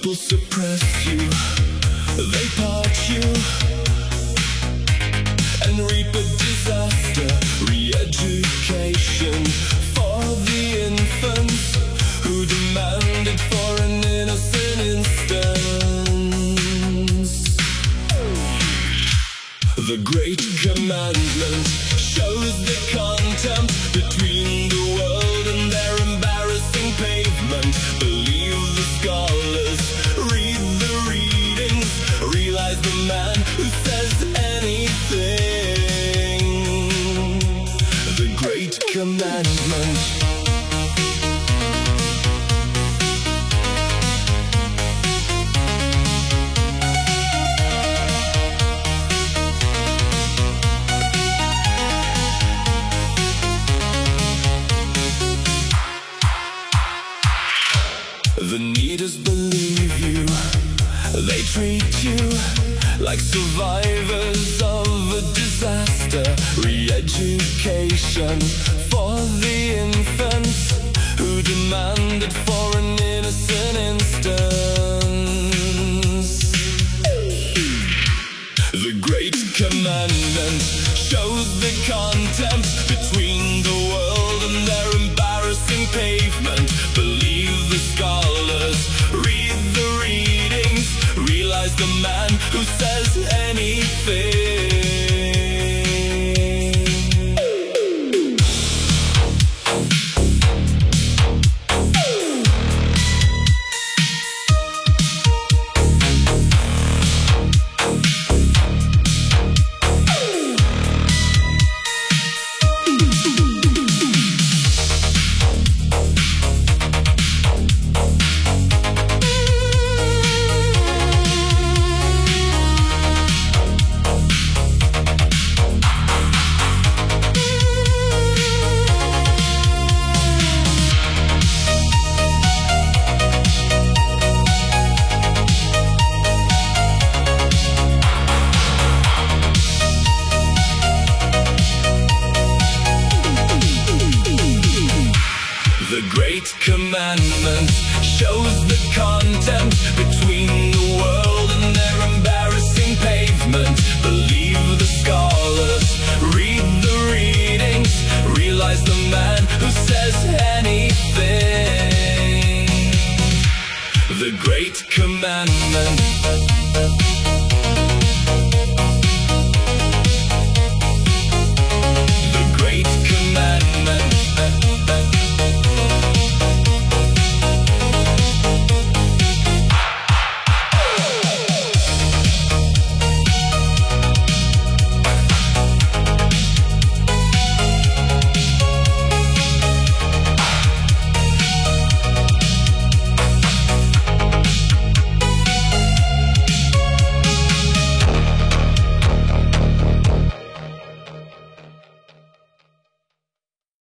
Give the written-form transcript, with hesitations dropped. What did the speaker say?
people suppress you, they part you and reap a disaster. Re-education for the infants who demanded for an innocent instance. The Great Commandment shows the contempt between the world and their embarrassing pavement. Believe the scholars, read the readings, realize the man who says anything. The Great Commandment. The leaders believe you, they treat you like survivors of a disaster. Re-education for the infants who demanded for an innocent instance. The Great Commandment shows the contempt between the world and their embarrassing pavement. Believe the scholars, read the readings, realize the man who says anything. The Great Commandment shows the contempt between the world and their embarrassing pavement. Believe the scholars, read the readings, realize the man who says anything. The Great Commandment.